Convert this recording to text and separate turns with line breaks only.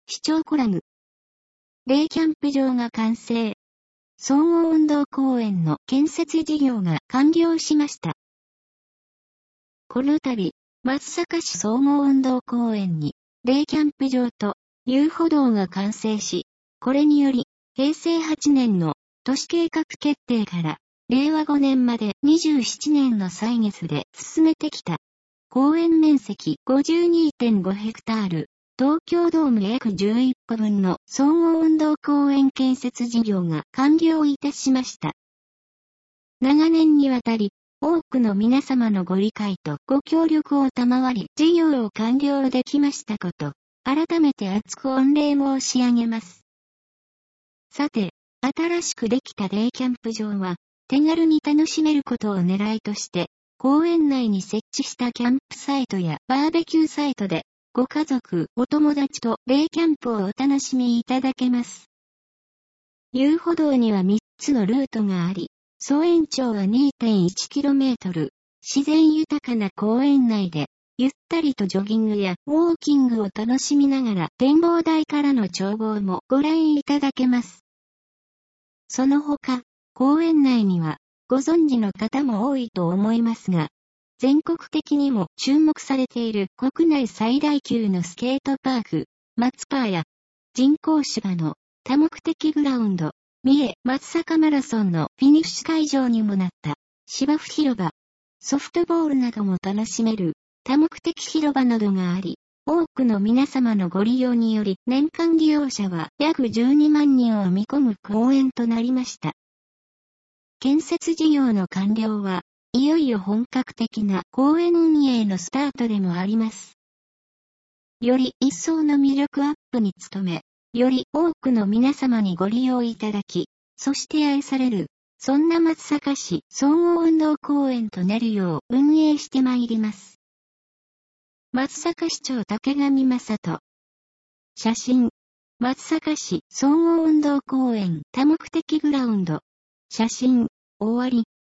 視聴コラム。レイキャンプ場が完成。総合運動公園の建設事業が完了しました。この度、松阪市総合運動公園に、レイキャンプ場と遊歩道が完成し、これにより、平成8年の都市計画決定から、令和5年まで27年の歳月で進めてきた。公園面積 52.5 ヘクタール。東京ドーム約11個分の総合運動公園建設事業が完了いたしました。長年にわたり、多くの皆様のご理解とご協力を賜り、事業を完了できましたこと、改めて厚く御礼申し上げます。さて、新しくできたデイキャンプ場は、手軽に楽しめることを狙いとして、公園内に設置したキャンプサイトやバーベキューサイトで、ご家族、お友達とデイキャンプをお楽しみいただけます。遊歩道には3つのルートがあり、総延長は 2.1km、自然豊かな公園内で、ゆったりとジョギングやウォーキングを楽しみながら展望台からの眺望もご覧いただけます。その他、公園内には、ご存知の方も多いと思いますが、全国的にも注目されている国内最大級のスケートパーク、松パーや人工芝の多目的グラウンド、三重松阪マラソンのフィニッシュ会場にもなった芝生広場、ソフトボールなども楽しめる多目的広場などがあり、多くの皆様のご利用により年間利用者は約12万人を見込む公園となりました。建設事業の完了はいよいよ本格的な公園運営のスタートでもあります。より一層の魅力アップに努め、より多くの皆様にご利用いただき、そして愛される、そんな松阪市総合運動公園となるよう運営してまいります。松阪市長竹上正人。写真。松阪市総合運動公園多目的グラウンド。写真。終わり。